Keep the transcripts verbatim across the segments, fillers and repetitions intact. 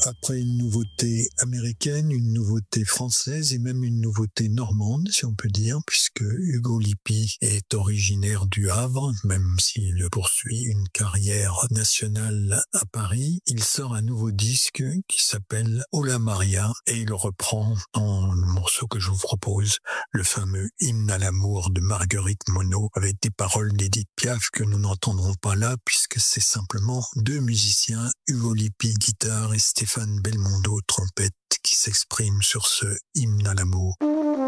Après une nouveauté américaine, une nouveauté française et même une nouveauté normande, si on peut dire, puisque Hugo Lippi est originaire du Havre, même s'il poursuit une carrière nationale à Paris. Il sort un nouveau disque qui s'appelle Ola Maria et il reprend en le morceau que je vous propose, le fameux Hymne à l'amour de Marguerite Monod avec des paroles d'Édith Piaf que nous n'entendrons pas là puisque c'est simplement deux musiciens, Hugo Lippi guitare et Stéphane Belmondo trompette qui s'exprime sur ce hymne à l'amour.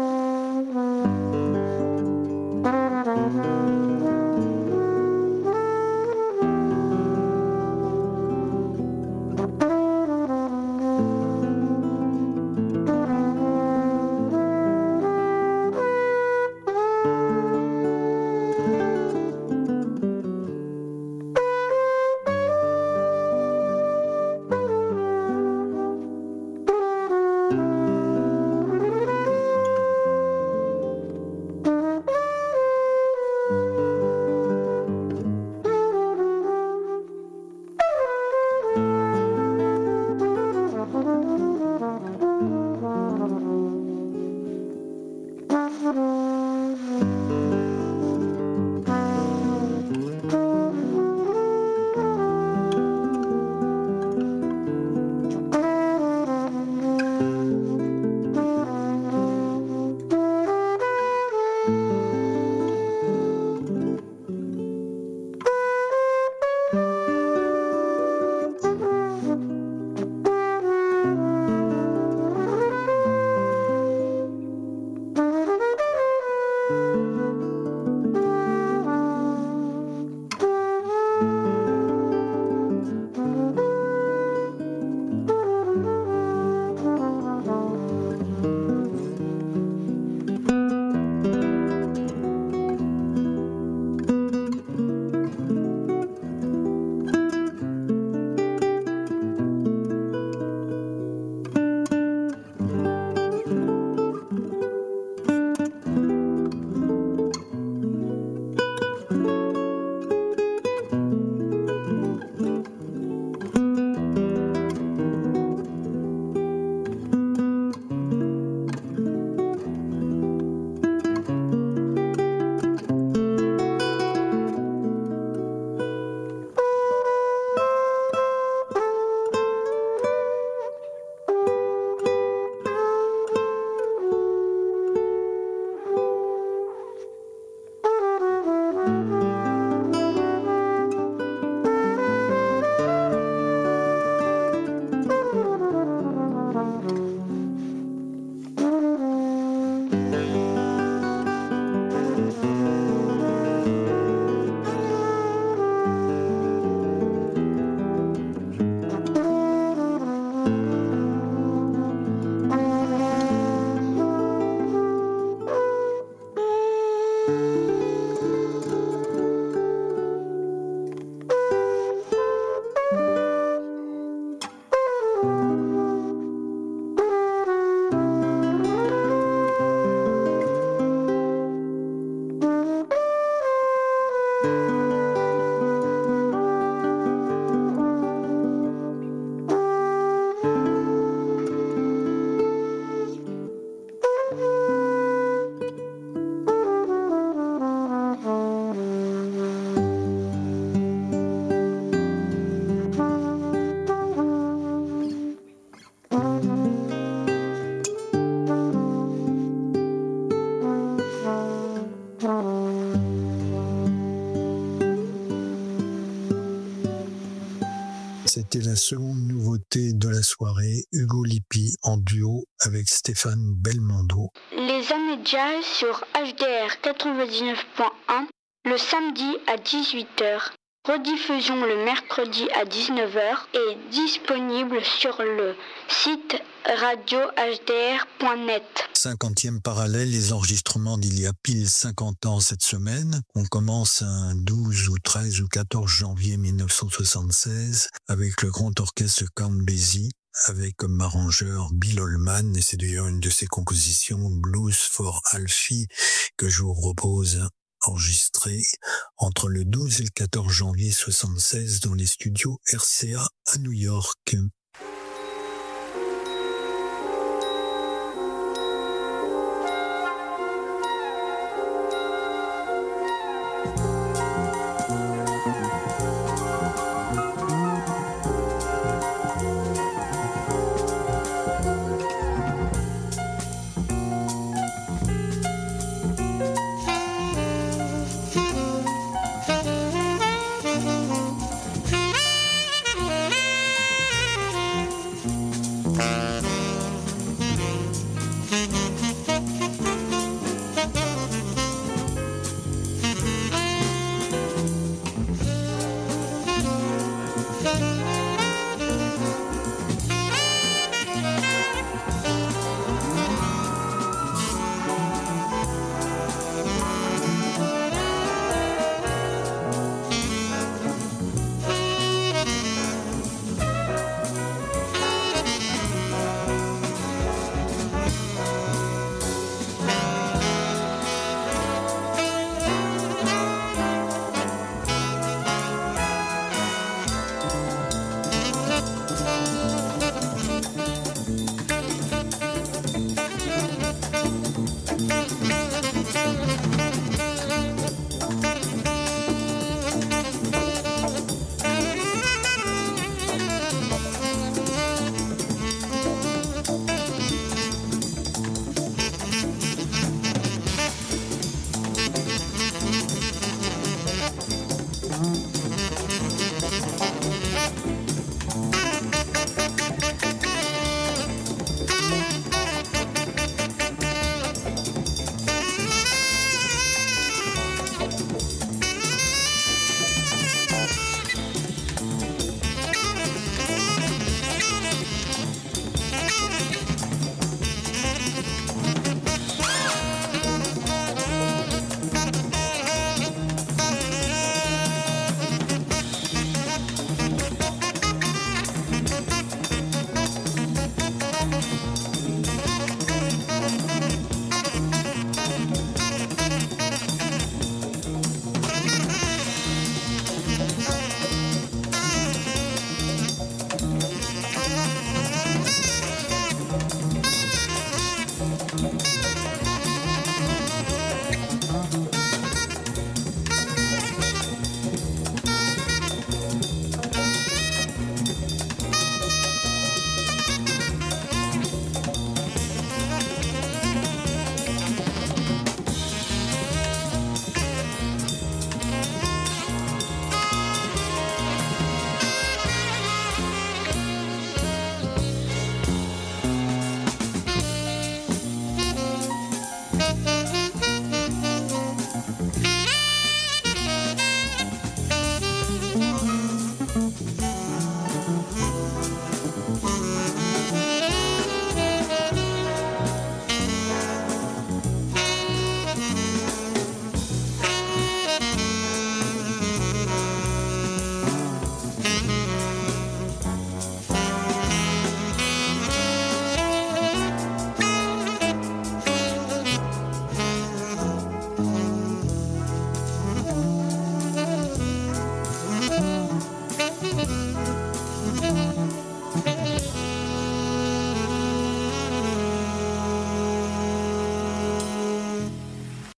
C'était la seconde nouveauté de la soirée, Hugo Lippi en duo avec Stéphane Belmondo. Les années jazz sur H D R quatre-vingt-dix-neuf point un le samedi à dix-huit heures. Rediffusion le mercredi à dix-neuf heures et disponible sur le site radio h d r point net. cinquantième parallèle, les enregistrements d'il y a pile cinquante ans cette semaine. On commence un douze ou treize ou quatorze janvier mille neuf cent soixante-seize avec le grand orchestre Count Basie, avec comme arrangeur Bill Holman, et c'est d'ailleurs une de ses compositions, Blues for Alfie, que je vous propose enregistré entre le douze et le quatorze janvier soixante-seize dans les studios R C A à New York.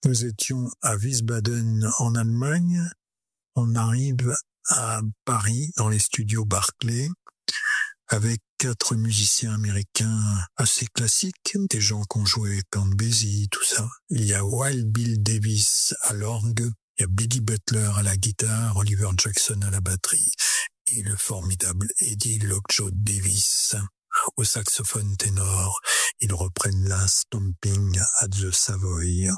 Nous étions à Wiesbaden en Allemagne. On arrive à Paris, dans les studios Barclay, avec quatre musiciens américains assez classiques, des gens qui ont joué Count Basie, tout ça. Il y a Wild Bill Davis à l'orgue, il y a Billy Butler à la guitare, Oliver Jackson à la batterie et le formidable Eddie Lockjaw Davis au saxophone ténor. Ils reprennent la Stomping at the Savoy.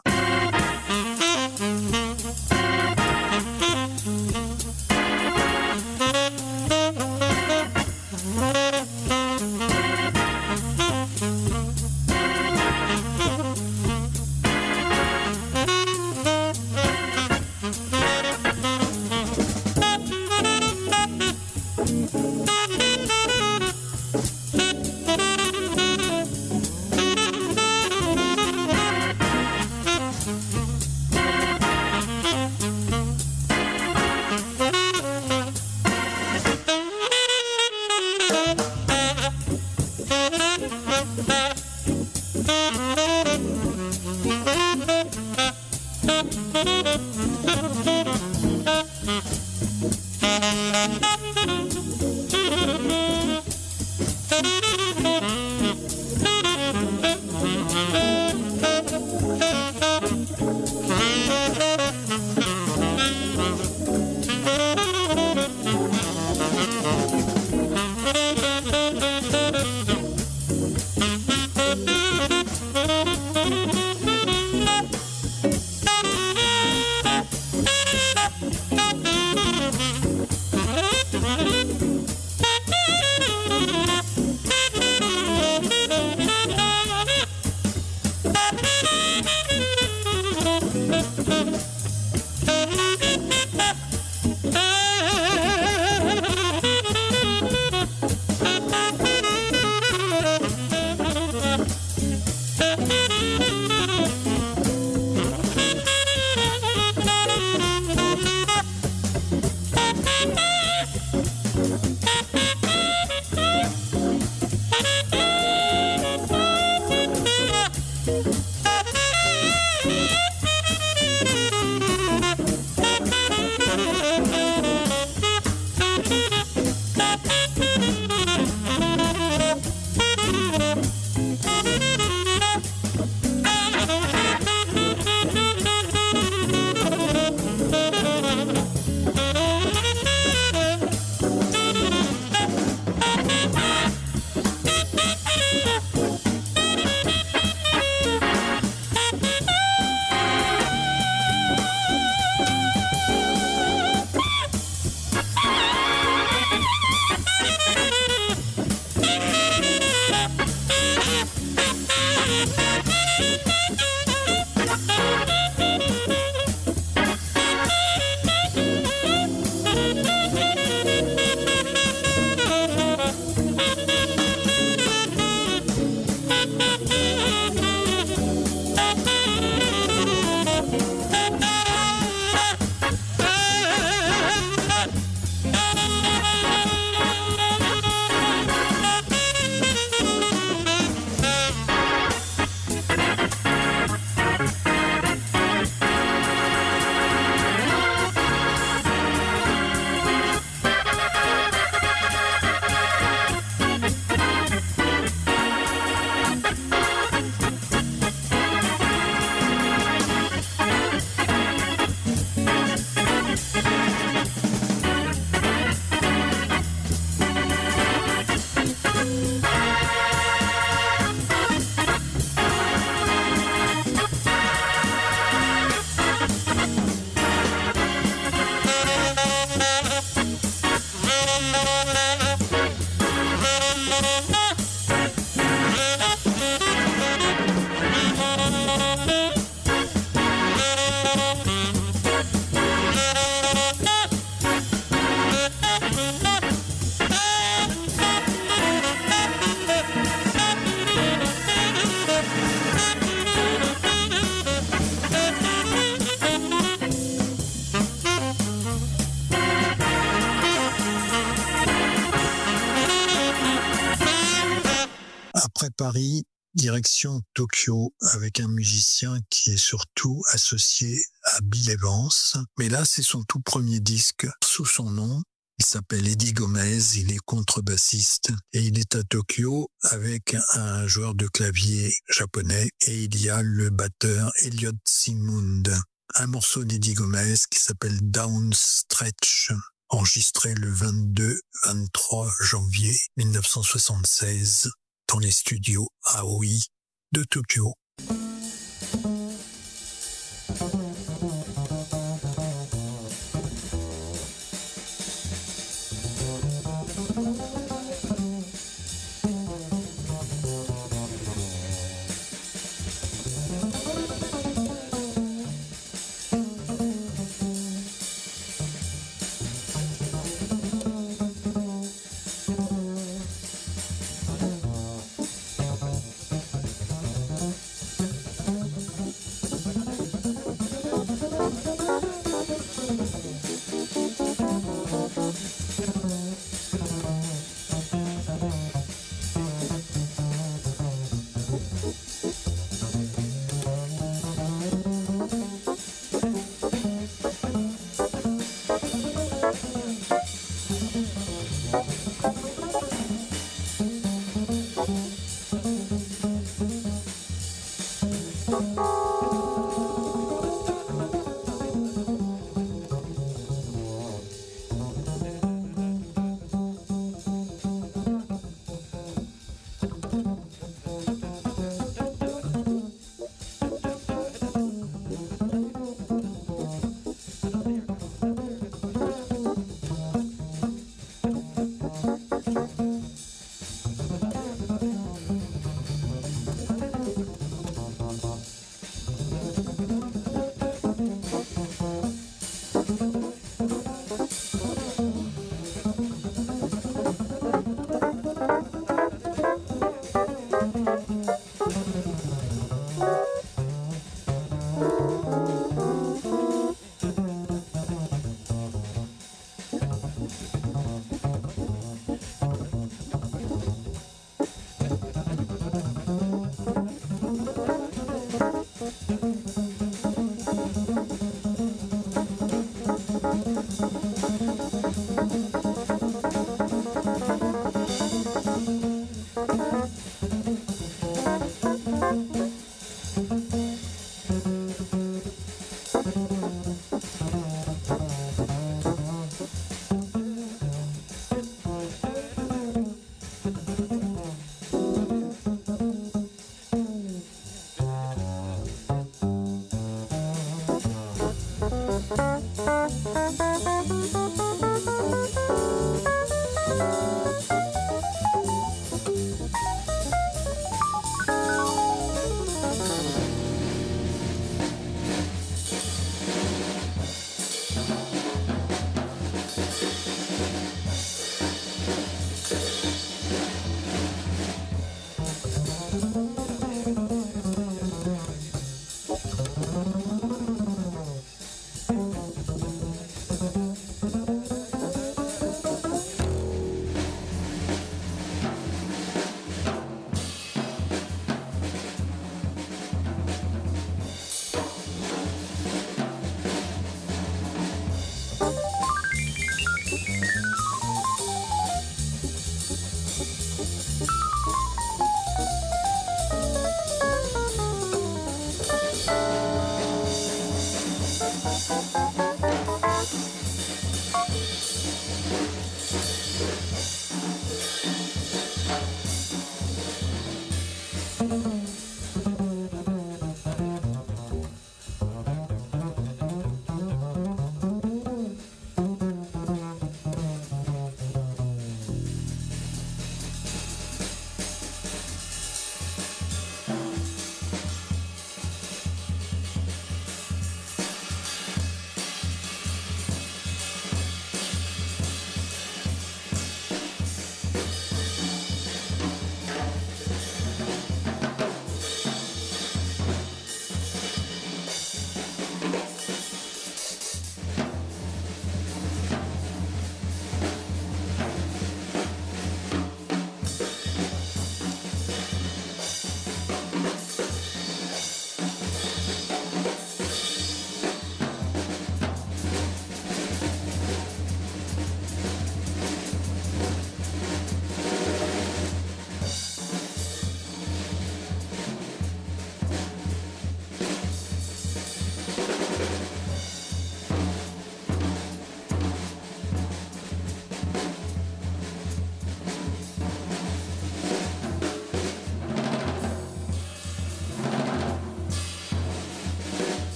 Paris, Direction Tokyo avec un musicien qui est surtout associé à Bill Evans. Mais là, c'est son tout premier disque sous son nom. Il s'appelle Eddie Gomez, il est contrebassiste et il est à Tokyo avec un joueur de clavier japonais et il y a le batteur Elliot Simund. Un morceau d'Eddie Gomez qui s'appelle Down Stretch, enregistré le vingt-deux vingt-trois janvier mille neuf cent soixante-seize dans les studios Aoi de Tokyo.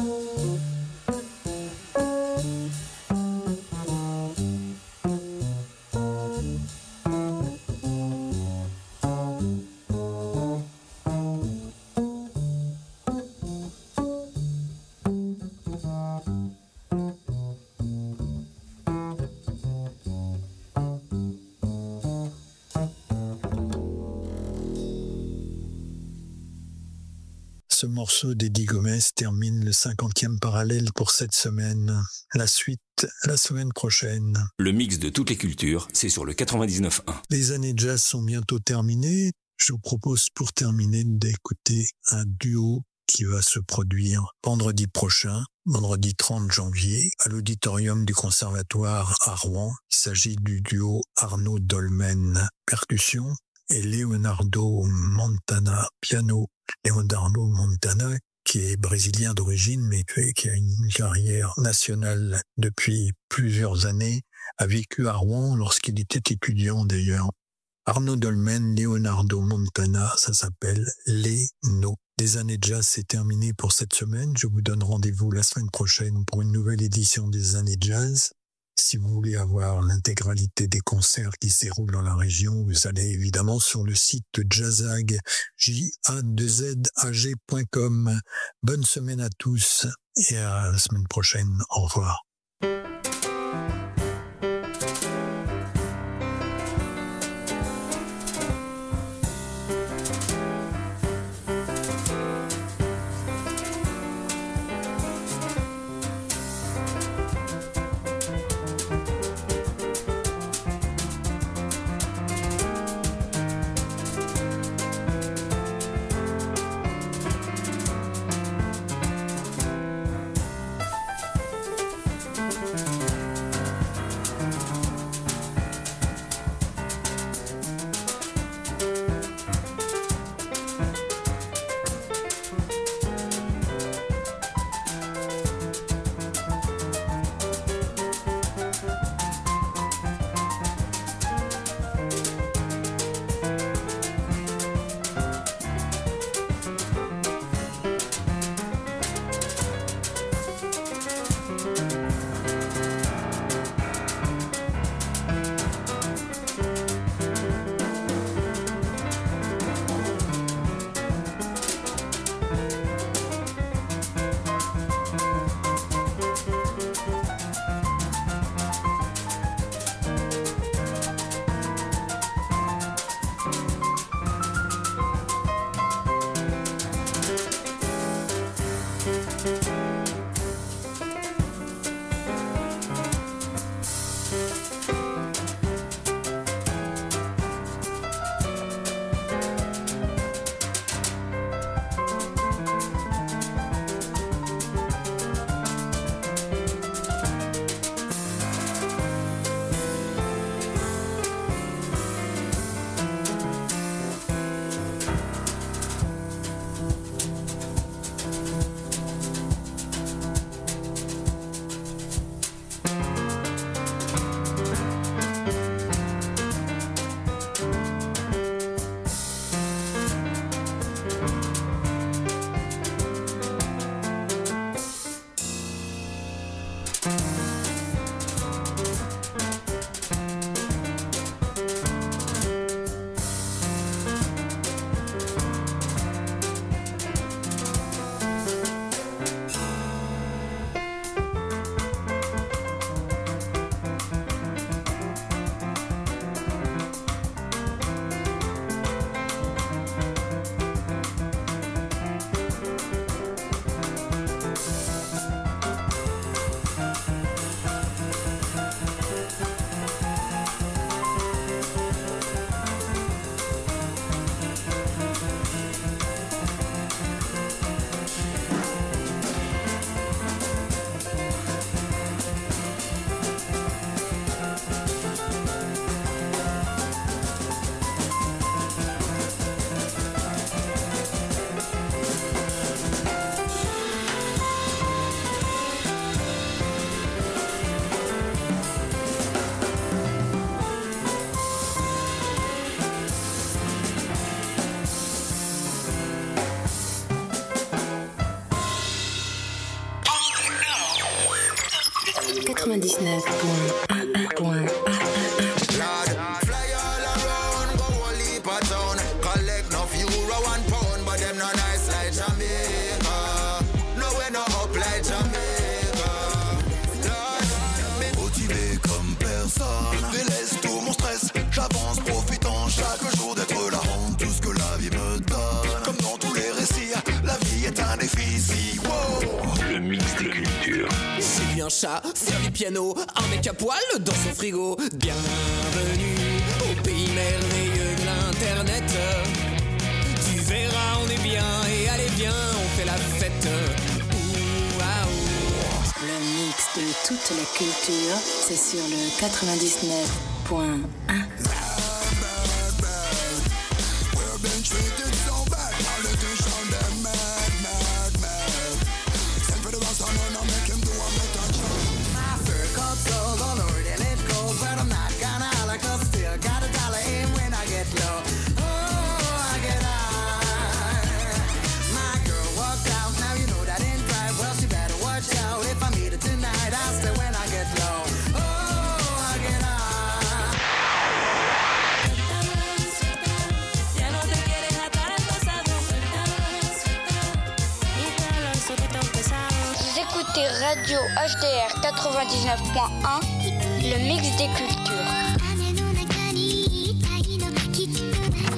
Ce morceau d'Eddie Gomez termine le cinquantième parallèle pour cette semaine. La suite, la semaine prochaine. Le mix de toutes les cultures, c'est sur le quatre-vingt-dix-neuf point un. Les années jazz sont bientôt terminées. Je vous propose pour terminer d'écouter un duo qui va se produire vendredi prochain, vendredi trente janvier, à l'auditorium du Conservatoire à Rouen. Il s'agit du duo Arnaud Dolmen, percussion, et Leonardo Montana, piano. Leonardo Montana, qui est brésilien d'origine, mais qui a une carrière nationale depuis plusieurs années, a vécu à Rouen lorsqu'il était étudiant d'ailleurs. Arnaud Dolmen, Leonardo Montana, ça s'appelle Les No. Les années jazz, c'est terminé pour cette semaine. Je vous donne rendez-vous la semaine prochaine pour une nouvelle édition des années jazz. Si vous voulez avoir l'intégralité des concerts qui se déroulent dans la région, vous allez évidemment sur le site Jazzag, J A deux Z A G point com. Bonne semaine à tous et à la semaine prochaine. Au revoir. Thank you. chat sur du piano, un mec à poil dans son frigo. Bienvenue au pays merveilleux de l'internet. Tu verras, on est bien et allez viens, on fait la fête. Ouh, ah, ouh. Le mix de toute la culture, c'est sur le quatre-vingt-dix-neuf point un. Radio H D R quatre-vingt-dix-neuf point un, le mix des cultures.